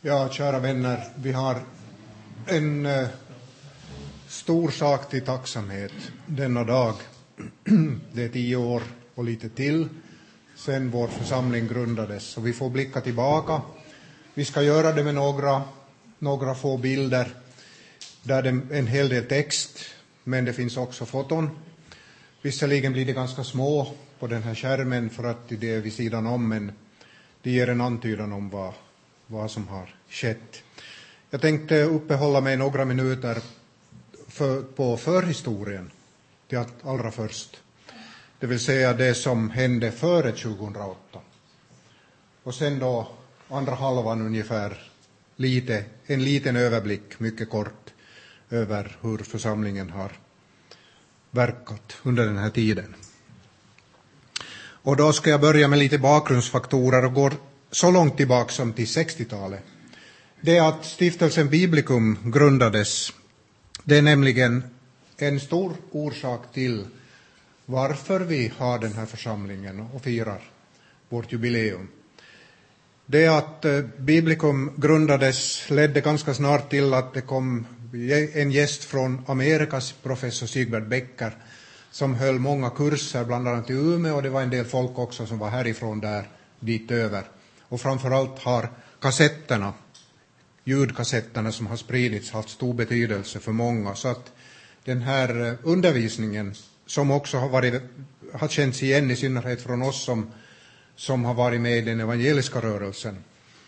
Ja, kära vänner, vi har en stor sak till tacksamhet denna dag. Det är 10 år och lite till sen vår församling grundades. Och vi får blicka tillbaka. Vi ska göra det med några få bilder där det är en hel del text, men det finns också foton. Visserligen blir det ganska små på den här skärmen för att det är vid sidan om, men det ger en antydan om vad som har skett. Jag tänkte uppehålla mig några minuter på förhistorien till allra först. Det vill säga det som hände före 2008. Och sen då andra halvan ungefär en liten överblick, mycket kort, över hur församlingen har verkat under den här tiden. Och då ska jag börja med lite bakgrundsfaktorer och går så långt tillbaka som till 60-talet. Det är att stiftelsen Biblicum grundades. Det är nämligen en stor orsak till varför vi har den här församlingen och firar vårt jubileum. Det att Biblicum grundades ledde ganska snart till att det kom en gäst från Amerikas, professor Sigbert Becker, som höll många kurser, bland annat i Umeå, och det var en del folk också som var härifrån där dit över. Och framförallt har ljudkassetterna som har spridits haft stor betydelse för många. Så att den här undervisningen, som också har känts igen i synnerhet från oss som har varit med i den evangeliska rörelsen,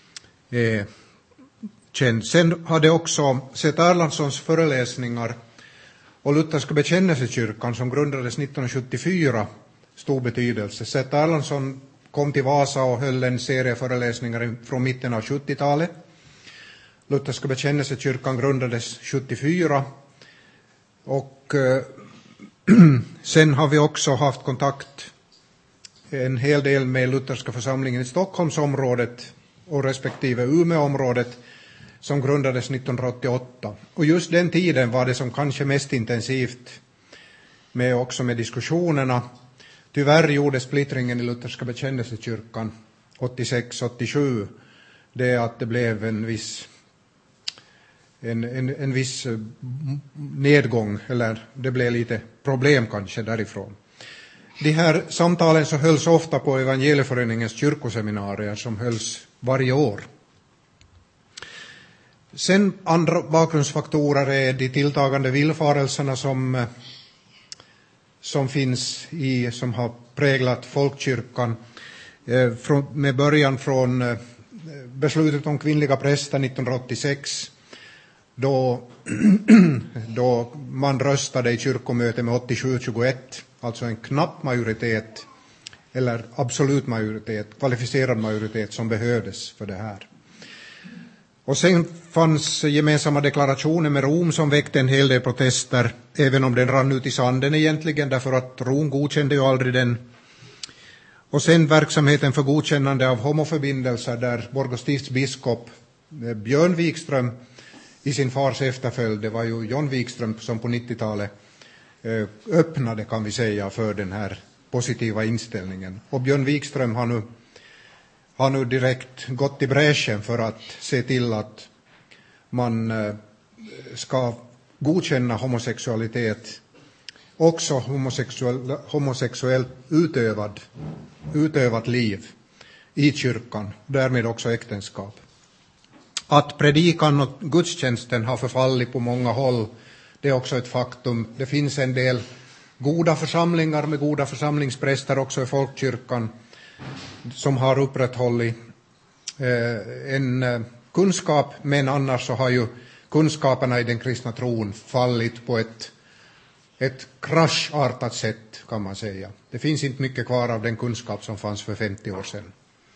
känd. Sen har det också Seth Erlandssons föreläsningar och Lutherska bekännelsekyrkan som grundades 1974 stor betydelse. Seth Erlandsson kom till Vasa och höll en serie föreläsningar från mitten av 70-talet. Lutherska bekännelsekyrkan grundades 74 och sen har vi också haft kontakt en hel del med Lutherska församlingen i Stockholmsområdet och respektive Umeåområdet som grundades 1988. Och just den tiden var det som kanske mest intensivt också med diskussionerna. Tyvärr gjorde splittringen i Lutherska bekännelsekyrkan 86-87 det att det blev en viss nedgång, eller det blev lite problem kanske därifrån. De här samtalen så hölls ofta på Evangelieföreningens kyrkoseminarier som hölls varje år. Sen andra bakgrundsfaktorer är de tilltagande villfarelserna som finns som har präglat folkkyrkan med början från beslutet om kvinnliga präster 1986 då man röstade i kyrkomötet med 87-21, alltså en knapp majoritet eller absolut majoritet, kvalificerad majoritet som behövdes för det här. Och sen fanns gemensamma deklarationer med Rom som väckte en hel del protester, även om den rann ut i sanden egentligen, därför att Rom godkände ju aldrig den. Och sen verksamheten för godkännande av homoförbindelser där Borgå stifts biskop Björn Wikström i sin fars efterföljd, det var ju John Wikström som på 90-talet öppnade, kan vi säga, för den här positiva inställningen. Och Björn Wikström har nu direkt gått i bräschen för att se till att man ska godkänna homosexualitet, också homosexuellt utövat liv i kyrkan, därmed också äktenskap. Att predikan och gudstjänsten har förfallit på många håll, det är också ett faktum. Det finns en del goda församlingar med goda församlingspräster också i folkkyrkan som har upprätthållit en kunskap, men annars så har ju kunskaperna i den kristna tron fallit på ett kraschartat sätt, kan man säga. Det finns inte mycket kvar av den kunskap som fanns för 50 år sedan.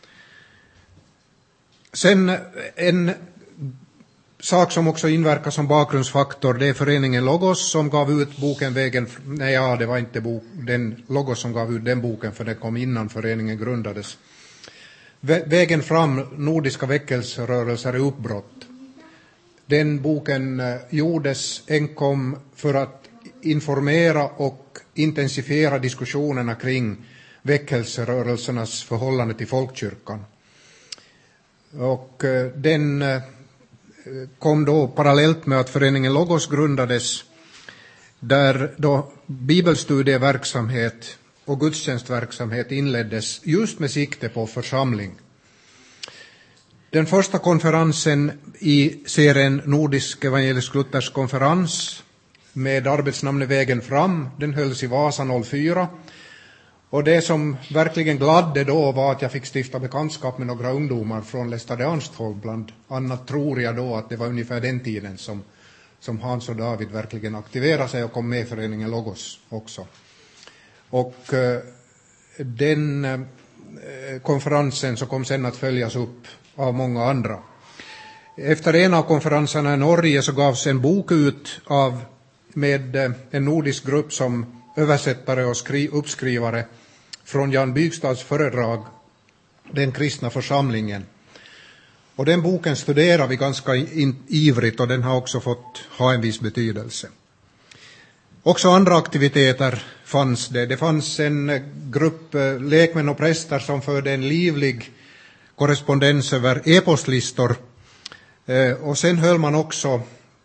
Sen en sak som också inverkar som bakgrundsfaktor, det är föreningen Logos som gav ut boken Vägen. Nej, det var inte den Logos som gav ut den boken, för den kom innan föreningen grundades. Vägen fram, nordiska väckelserörelser i uppbrott. Den boken gjordes enkom för att informera och intensifiera diskussionerna kring väckelserörelsernas förhållande till folkkyrkan. Och den kom då parallellt med att föreningen Logos grundades, där då bibelstudieverksamhet och gudstjänstverksamhet inleddes just med sikte på församling. Den första konferensen i serien Nordisk evangelisk-luthersk konferens med arbetsnamnet Vägen fram, den hölls i Vasa 04. Och det som verkligen gladde då var att jag fick stifta bekantskap med några ungdomar från Lestadiansthåll. Bland annat tror jag då att det var ungefär den tiden som Hans och David verkligen aktiverade sig och kom med i föreningen Logos också. Och den konferensen så kom sen att följas upp av många andra. Efter en av konferenserna i Norge så gavs en bok ut med en nordisk grupp som översättare och uppskrivare från Jan Bygstads föredrag Den kristna församlingen. Och den boken studerar vi ganska ivrigt, och den har också fått ha en viss betydelse. Också andra aktiviteter fanns det. Det fanns en grupp lekmän och präster som förde en livlig korrespondens över e-postlistor. Och sen höll man också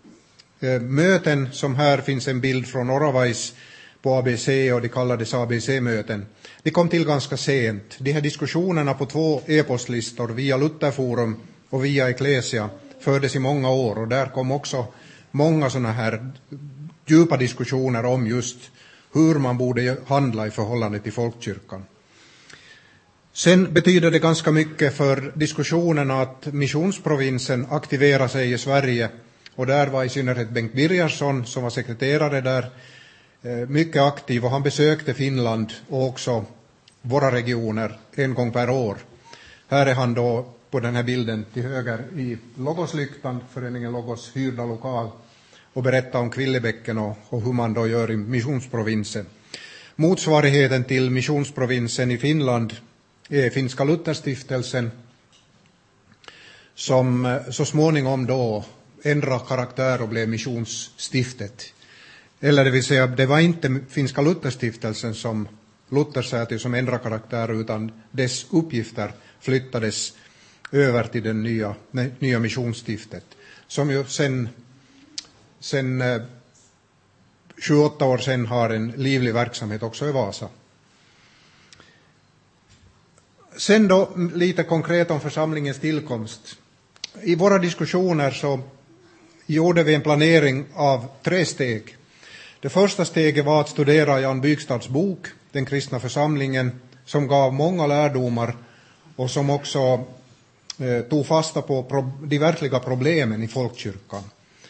möten, som här finns en bild från Oravais på ABC, och de kallades ABC-möten. De kom till ganska sent. De här diskussionerna på 2 e-postlistor via Lutherforum och via Ecclesia fördes i många år, och där kom också många sådana här djupa diskussioner om just hur man borde handla i förhållande till folkkyrkan. Sen betyder det ganska mycket för diskussionerna att missionsprovinsen aktiverar sig i Sverige, och där var i synnerhet Bengt Birgersson, som var sekreterare där, mycket aktiv, och han besökte Finland och också våra regioner en gång per år. Här är han då på den här bilden till höger i Logoslyktan, föreningen Logos hyrda lokal, och berättar om Kvillebäcken och hur man då gör i missionsprovinsen. Motsvarigheten till missionsprovinsen i Finland är Finska Lutherstiftelsen, som så småningom då ändrade karaktär och blev missionsstiftet. Eller det vill säga, det var inte Finska Lutherstiftelsen som Luthersätet som ändrade karaktär, utan dess uppgifter flyttades över till den nya missionsstiftet, som ju sen 28 år sedan har en livlig verksamhet också i Vasa. Sen då lite konkret om församlingens tillkomst. I våra diskussioner så gjorde vi en planering av 3 steg. Det första steget var att studera Jan Bygstads bok, Den kristna församlingen, som gav många lärdomar och som också tog fasta på de verkliga problemen i folkkyrkan.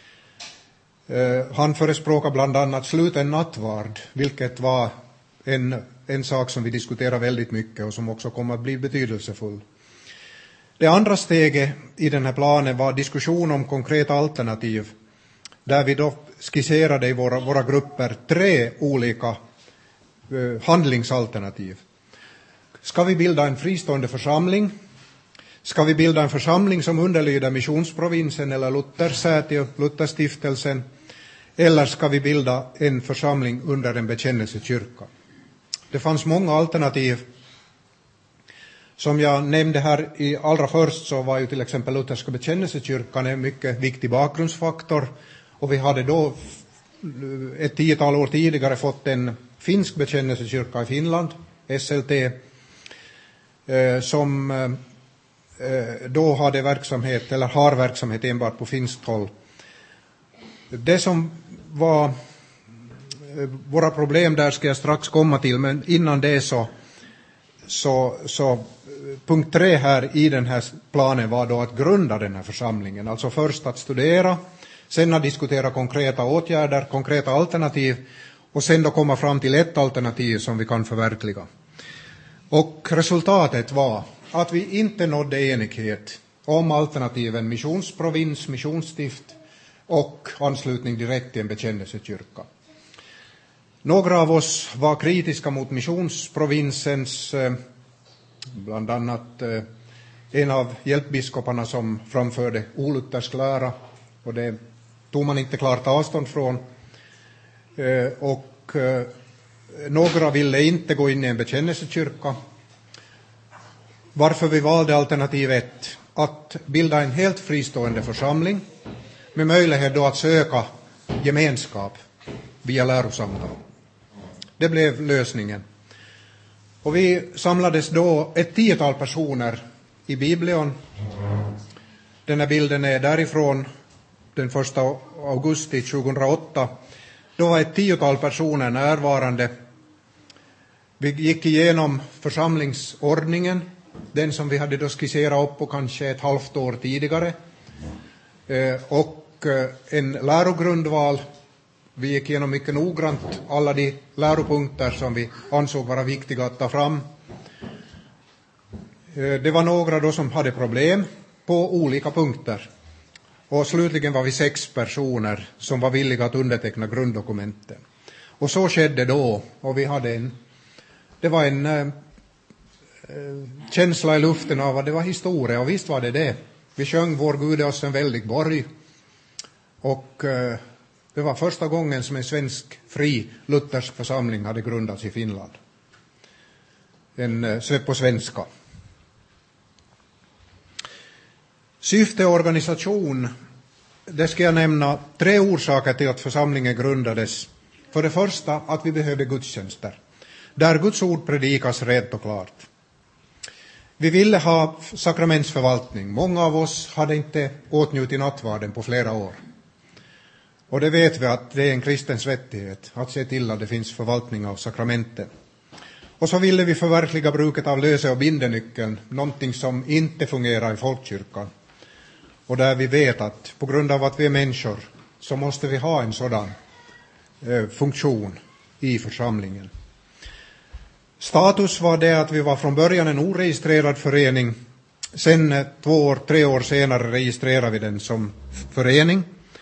Han förespråkar bland annat sluten nattvard, vilket var en sak som vi diskuterar väldigt mycket och som också kommer att bli betydelsefull. Det andra steget i den här planen var diskussion om konkreta alternativ, där vi då skisserade i våra grupper 3 olika handlingsalternativ. Ska vi bilda en fristående församling? Ska vi bilda en församling som underlyder missionsprovinsen eller Luthersätet, Lutherstiftelsen? Eller ska vi bilda en församling under en bekännelsekyrka? Det fanns många alternativ. Som jag nämnde här i allra först så var ju till exempel Lutherska bekännelsekyrkan en mycket viktig bakgrundsfaktor. Och vi hade då ett 10-tal år tidigare fått en finsk bekännelsekyrka i Finland, SLT, som då hade verksamhet, eller har verksamhet enbart på finskt håll. Det som var våra problem där ska jag strax komma till, men innan det så punkt 3 här i den här planen var då att grunda den här församlingen. Alltså först att studera, sen att diskutera konkreta åtgärder, konkreta alternativ, och sen då komma fram till ett alternativ som vi kan förverkliga. Och resultatet var att vi inte nådde enighet om alternativen missionsprovins, missionsstift och anslutning direkt till en bekännelsekyrka. Några av oss var kritiska mot missionsprovinsens, bland annat en av hjälpbiskoparna som framförde oluthersk lära, och det tog man inte klart avstånd från. Och några ville inte gå in i en bekännelsekyrka. Varför vi valde alternativ 1. att bilda en helt fristående församling med möjlighet då att söka gemenskap via lärosamtal. Det blev lösningen. Och vi samlades då ett 10-tal personer i Biblion. Den här bilden är därifrån den 1 augusti 2008. Då var ett 10-tal personer närvarande. Vi gick igenom församlingsordningen, den som vi hade då skisserat upp på kanske ett halvt år tidigare. Och en lärogrundval. Vi gick igenom mycket noggrant alla de läropunkter som vi ansåg vara viktiga att ta fram. Det var några då som hade problem på olika punkter. Och slutligen var vi 6 personer som var villiga att underteckna grunddokumenten. Och så skedde då. Och vi hade det var en känsla i luften av att det var historia. Och visst var det. Vi sjöng Vår Gud är oss en väldig borg. Och det var första gången som en svensk fri luthersk församling hade grundats i Finland. På svenska. Syfte och organisation. Det ska jag nämna 3 orsaker till att församlingen grundades. För det första att vi behövde gudstjänster. Där Guds ord predikas rätt och klart. Vi ville ha sakramentsförvaltning. Många av oss hade inte åtnjutit nattvarden på flera år. Och det vet vi att det är en kristens rättighet att se till att det finns förvaltning av sakramenten. Och så ville vi förverkliga bruket av löse- och bindenyckeln, någonting som inte fungerar i folkkyrkan. Och där vi vet att på grund av att vi är människor så måste vi ha en sådan funktion i församlingen. Status var det att vi var från början en oregistrerad förening. Sen 2-3 år senare registrerade vi den som förening.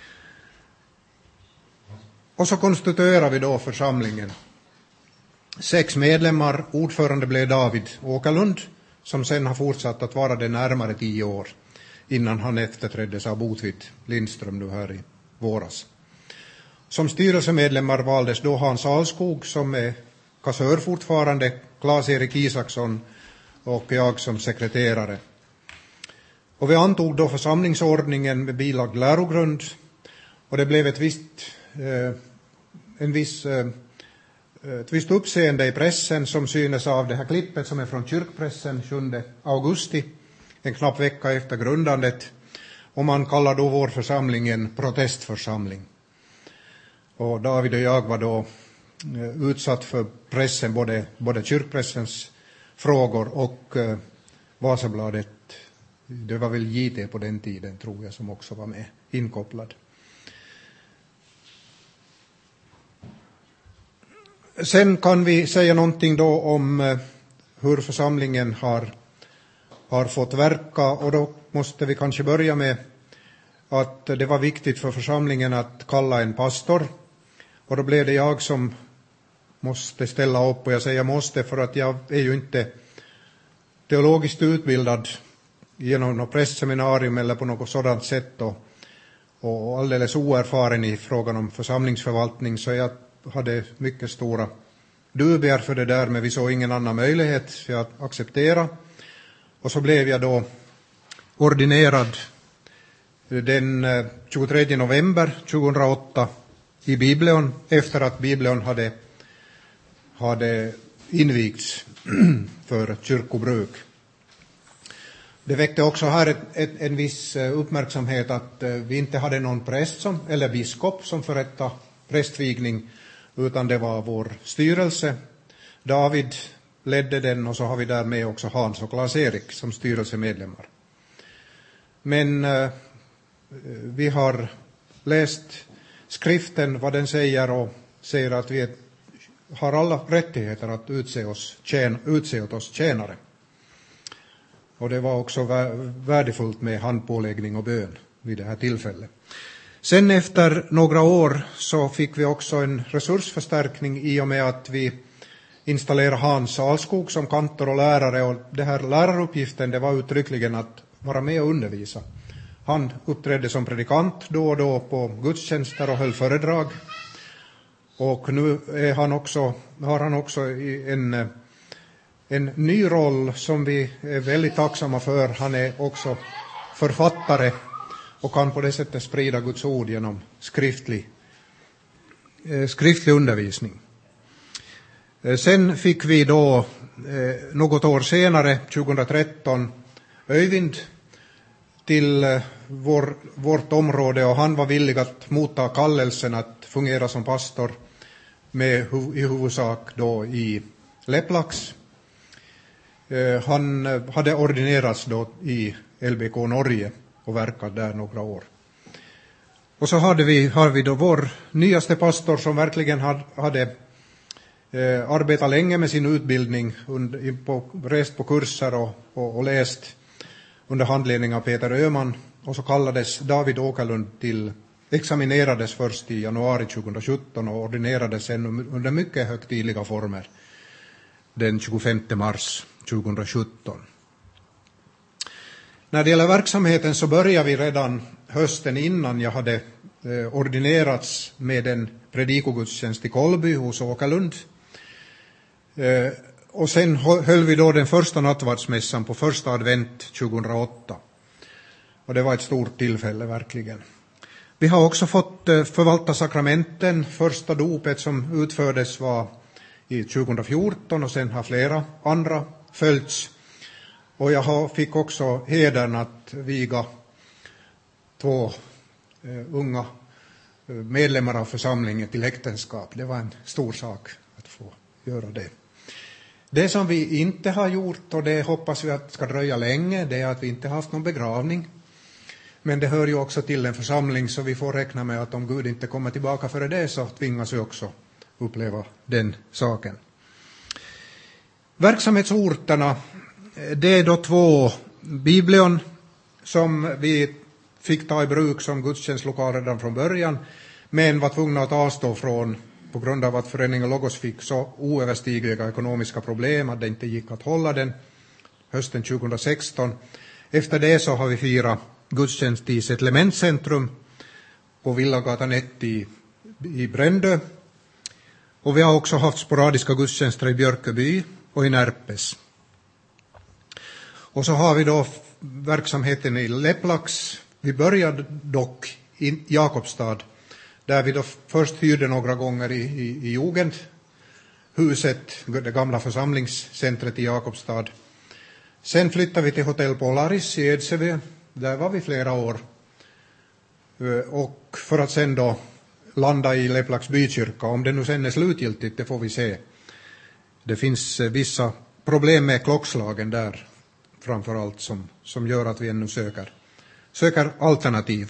Och så konstituerade vi då församlingen. 6 medlemmar, ordförande blev David Åkerlund, som sen har fortsatt att vara det närmare 10 år, innan han efterträddes av Botvid Lindström nu här i våras. Som styrelsemedlemmar valdes då Hans Alskog, som är kassör fortfarande, Claes-Erik Isaksson och jag som sekreterare. Och vi antog då församlingsordningen med bilagd lärogrund, och det blev ett visst uppseende i pressen, som synes av det här klippet som är från kyrkpressen 7 augusti, en knapp vecka efter grundandet. Och man kallar då vår församling en protestförsamling. Och David och jag var då utsatt för pressen, både kyrkpressens frågor och Vasabladet. Det var väl JT på den tiden, tror jag, som också var med inkopplad. Sen kan vi säga någonting då om hur församlingen har fått verka, och då måste vi kanske börja med att det var viktigt för församlingen att kalla en pastor, och då blev det jag som måste ställa upp, och jag säger måste för att jag är ju inte teologiskt utbildad genom något prästseminarium eller på något sådant sätt, och alldeles oerfaren i frågan om församlingsförvaltning, så jag hade mycket stora dubier för det där, men vi såg ingen annan möjlighet för att acceptera. Och så blev jag då ordinerad den 23 november 2008 i Biblion, efter att Biblion hade invigts för kyrkobruk. Det väckte också här en viss uppmärksamhet att vi inte hade någon präst eller biskop som förrättade prästvigning, utan det var vår styrelse. David ledde den, och så har vi där med också Hans och Claes-Erik som styrelsemedlemmar. Men vi har läst skriften, vad den säger, och säger att vi har alla rättigheter att utse åt oss tjänare. Och det var också värdefullt med handpåläggning och bön vid det här tillfället. Sen efter några år så fick vi också en resursförstärkning i och med att vi installerade Hans Alskog som kantor och lärare. Och det här läraruppgiften, det var uttryckligen att vara med och undervisa. Han uppträdde som predikant då och då på gudstjänster och höll föredrag. Och nu har han också en ny roll som vi är väldigt tacksamma för. Han är också författare och kan på det sättet sprida Guds ord genom skriftlig undervisning. Sen fick vi då något år senare, 2013, Öyvind till vårt område, och han var villig att motta kallelsen att fungera som pastor med i huvudsak då i Leplax. Han hade ordinerats då i LBK Norge och verkat där några år. Och så har vi då vår nyaste pastor som verkligen hade arbetat länge med sin utbildning, rest på kurser och läst under handledning av Peter Öhman. Och så kallades David Åkerlund examinerades först i januari 2017 och ordinerades sen under mycket högtidliga former den 25 mars 2017. När det gäller verksamheten så började vi redan hösten innan jag hade ordinerats med en predikogudstjänst i Kolby hos Åkerlund. Och sen höll vi då den första nattvardsmässan på första advent 2008. Och det var ett stort tillfälle verkligen. Vi har också fått förvalta sakramenten. Första dopet som utfördes var i 2014 och sen har flera andra följts. Och jag fick också hedern att viga 2 unga medlemmar av församlingen till äktenskap. Det var en stor sak att få göra det. Det som vi inte har gjort, och det hoppas vi att ska dröja länge, det är att vi inte haft någon begravning. Men det hör ju också till en församling, så vi får räkna med att om Gud inte kommer tillbaka före det så tvingas vi också uppleva den saken. Verksamhetsorterna, det är då 2 biblion som vi fick ta i bruk som gudstjänstlokaler redan från början, men var tvungna att avstå från på grund av att föreningen Logos fick så oöverstigliga ekonomiska problem att det inte gick att hålla den hösten 2016. Efter det så har vi firat gudstjänst i Settlementscentrum på Villagatan 1 i Brändö. Och vi har också haft sporadiska gudstjänster i Björköby och i Närpes. Och så har vi då verksamheten i Leplax. Vi började dock i Jakobstad, där vi då först hyrde några gånger i Jugendhuset, det gamla församlingscentret i Jakobstad. Sen flyttade vi till Hotell Polaris i Edsövö. Där var vi flera år. Och för att sen då landa i Leplax bykyrka. Om det nu sen är slutgiltigt, det får vi se. Det finns vissa problem med klockslagen där framförallt som gör att vi ännu söker alternativ.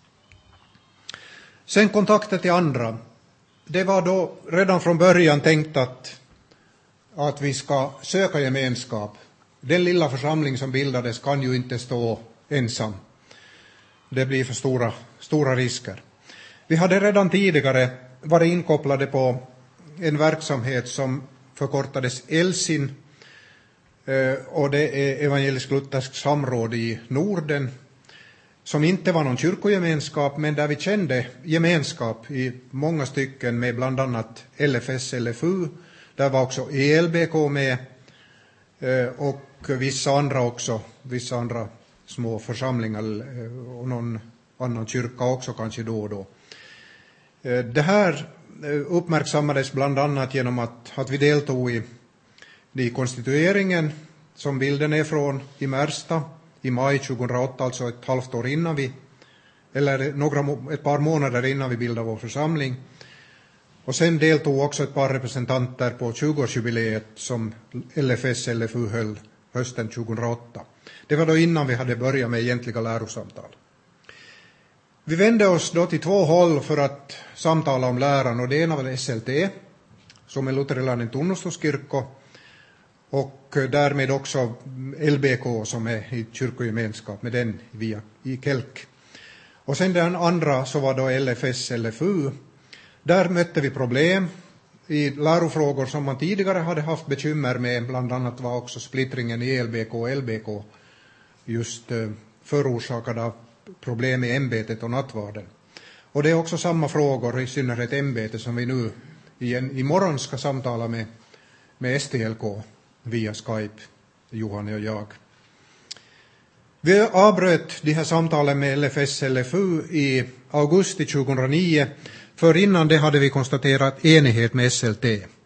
Sen kontakter till andra. Det var då redan från början tänkt att vi ska söka gemenskap. Den lilla församling som bildades kan ju inte stå ensam. Det blir för stora risker. Vi hade redan tidigare varit inkopplade på en verksamhet som förkortades ELSIN, och det är evangelisk-luthersk samråd i Norden, som inte var någon kyrkogemenskap, men där vi kände gemenskap i många stycken med bland annat LFS, LFU. Där var också ELBK med, och vissa andra små församlingar och någon annan kyrka också kanske då och då. Det här uppmärksammades bland annat genom att vi deltog i konstitueringen som bilden är från i Märsta i maj 2008, alltså ett halvt år innan ett par månader innan vi bildade vår församling. Och sen deltog också ett par representanter på 20-årsjubileet som LFS LFU höll hösten 2008. Det var då innan vi hade börjat med egentliga lärosamtal. Vi vände oss då till 2 håll för att samtala om läran, och det ena var SLT som är Luterilainen tunnustuskirkko, och därmed också LBK som är i kyrkogemenskap med den via i Kelk. Och sen den andra så var då LFS LFU. Där mötte vi problem i lärofrågor som man tidigare hade haft bekymmer med. Bland annat var också splittringen i LBK och LBK just förorsakad av problem i ämbetet och nattvarden. Och det är också samma frågor, i synnerhet ämbetet, som vi nu imorgon ska samtala med STLK via Skype, Johan och jag. Vi avbröt de här samtalen med LFS-LFU i augusti 2009, för innan det hade vi konstaterat enighet med SLT.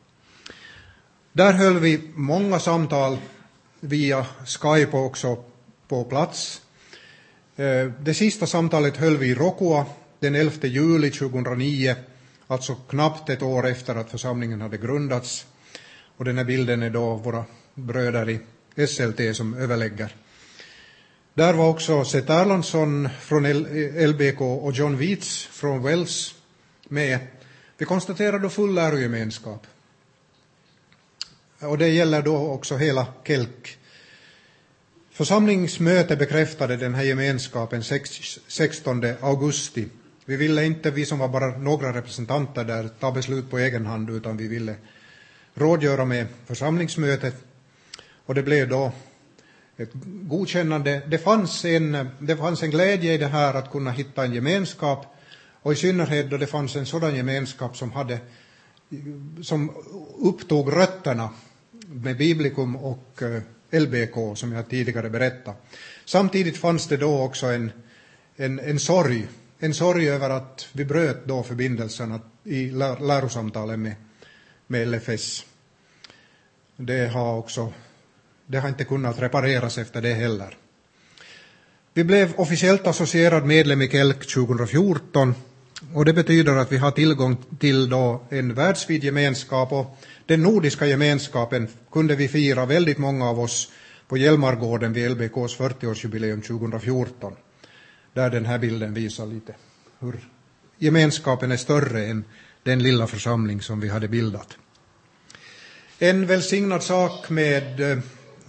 Där höll vi många samtal via Skype också på plats. Det sista samtalet höll vi i Rokua den 11 juli 2009, alltså knappt ett år efter att församlingen hade grundats. Och den här bilden är då våra bröder i SLT som överlägger. Där var också Seth Erlandsson från LBK och John Weitz från Wells med. Vi konstaterade full lärogemenskap. Och det gäller då också hela Kelk. Församlingsmöte bekräftade den här gemenskapen 16 augusti. Vi ville inte, vi som var bara några representanter där, ta beslut på egen hand, utan vi ville rådgöra med församlingsmötet. Och det blev då ett godkännande. Det fanns en glädje i det här att kunna hitta en gemenskap, och i synnerhet då det fanns en sådan gemenskap som upptog rötterna med Biblikum och LBK, som jag tidigare berättade. Samtidigt fanns det då också en sorg över att vi bröt då förbindelserna i lärosamtalen med LFS. Det har inte kunnat repareras efter det heller. Vi blev officiellt associerad medlem i KELK 2014, och det betyder att vi har tillgång till då en världsvid gemenskap, och den nordiska gemenskapen kunde vi fira, väldigt många av oss, på Hjälmargården vid LBKs 40-årsjubileum 2014. Där den här bilden visar lite hur gemenskapen är större än den lilla församling som vi hade bildat. En välsignad sak med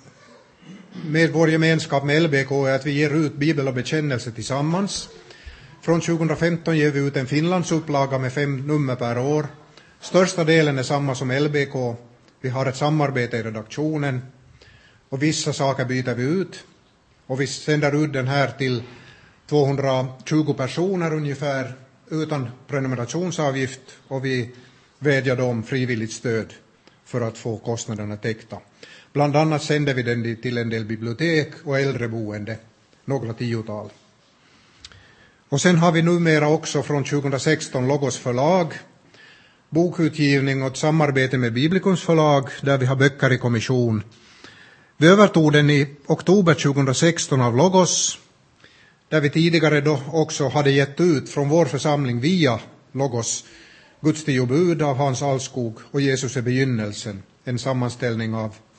vår gemenskap med LBK är att vi ger ut Bibel och bekännelse tillsammans. Från 2015 ger vi ut en Finlandsupplaga med 5 nummer per år. Största delen är samma som LBK. Vi har ett samarbete i redaktionen, och vissa saker byter vi ut. Och vi sänder ut den här till 220 personer ungefär utan prenumerationsavgift, och vi vädjar då om frivilligt stöd för att få kostnaderna täckta. Bland annat sänder vi den till en del bibliotek och äldreboende, några 10-tal. Och sen har vi numera också från 2016 Logos förlag, bokutgivning och ett samarbete med Biblikums förlag, där vi har böcker i kommission. Vi övertog den i oktober 2016 av Logos, där vi tidigare då också hade gett ut från vår församling via Logos Guds 10 bud av Hans Alskog och Jesus är begynnelsen, en sammanställning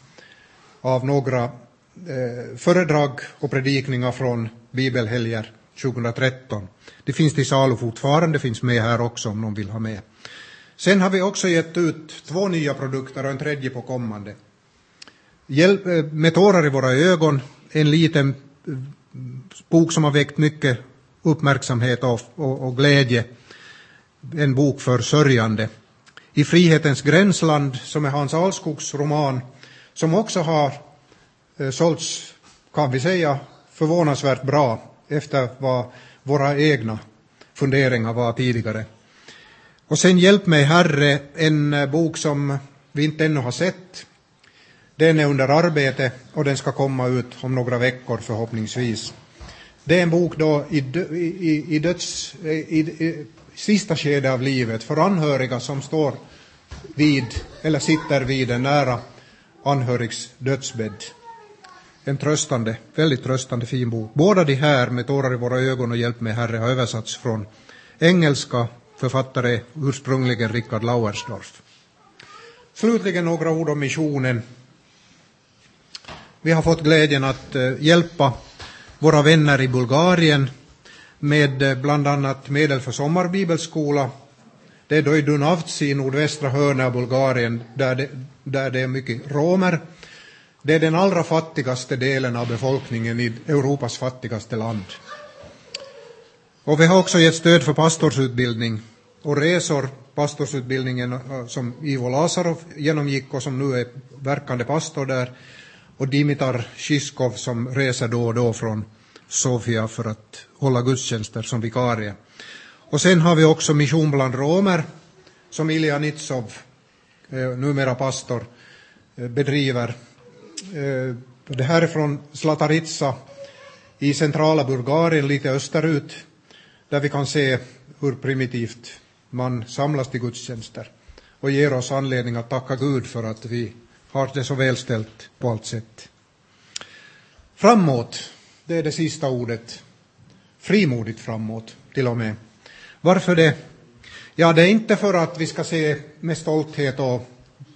av några föredrag och predikningar från bibelhelger 2013. Det finns till salu fortfarande, finns med här också om någon vill ha med. Sen har vi också gett ut 2 nya produkter och en tredje på kommande. Med tårar i våra ögon, en liten bok som har väckt mycket uppmärksamhet och glädje. En bok för sörjande. I frihetens gränsland, som är Hans Alskogs roman, som också har sålts, kan vi säga, förvånansvärt bra efter vad våra egna funderingar var tidigare. Och sen Hjälp mig Herre, en bok som vi inte ännu har sett. Den är under arbete och den ska komma ut om några veckor förhoppningsvis. Det är en bok då i sista skede av livet för anhöriga som står vid eller sitter vid en nära anhörigs dödsbädd. En tröstande, väldigt tröstande fin bok. Båda de här, Med tårar i våra ögon och Hjälp mig Herre, har översatts från engelska, författare ursprungligen Richard Lauersdorf. Slutligen några ord om missionen. Vi har fått glädjen att hjälpa våra vänner i Bulgarien med bland annat medel för sommarbibelskola. Det är då i Dunavci i nordvästra hörnet av Bulgarien där det är mycket romer. Det är den allra fattigaste delen av befolkningen i Europas fattigaste land. Och vi har också gett stöd för pastorsutbildning och resor. Pastorsutbildningen som Ivo Lazarov genomgick och som nu är verkande pastor där. Och Dimitar Shiskov som reser då och då från Sofia för att hålla gudstjänster som vikarie. Och sen har vi också mission bland romer som Ilja Nitsov, numera pastor, bedriver. Det här är från Zlataritsa i centrala Bulgarien lite österut, där vi kan se hur primitivt man samlas till gudstjänster och ger oss anledning att tacka Gud för att vi har det så välställt på allt sätt. Framåt, det är det sista ordet. Frimodigt framåt till och med. Varför det? Ja, det är inte för att vi ska se med stolthet och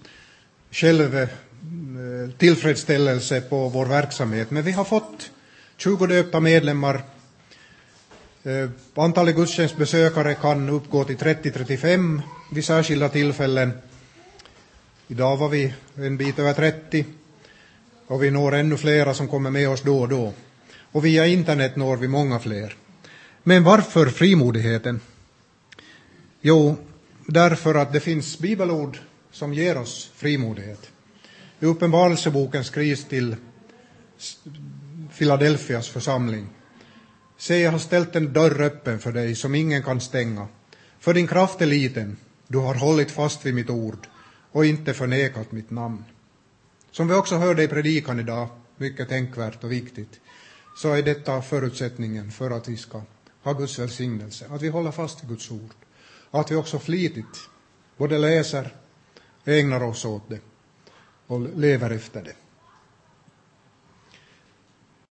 tillfredsställelse på vår verksamhet. Men vi har fått 20 döpta medlemmar. Antalet gudstjänstbesökare kan uppgå till 30-35 vid särskilda tillfällen. Idag var vi en bit över 30 och vi når ännu flera som kommer med oss då och då. Och via internet når vi många fler. Men varför frimodigheten? Jo, därför att det finns bibelord som ger oss frimodighet. I Uppenbarelseboken skrivs till Filadelfias församling: se, jag har ställt en dörr öppen för dig som ingen kan stänga. För din kraft är liten, du har hållit fast vid mitt ord och inte förnekat mitt namn. Som vi också hörde i predikan idag, mycket tänkvärt och viktigt, så är detta förutsättningen för att vi ska ha Guds välsignelse. Att vi håller fast vid Guds ord. Att vi också flitigt både läser, ägnar oss åt det och lever efter det.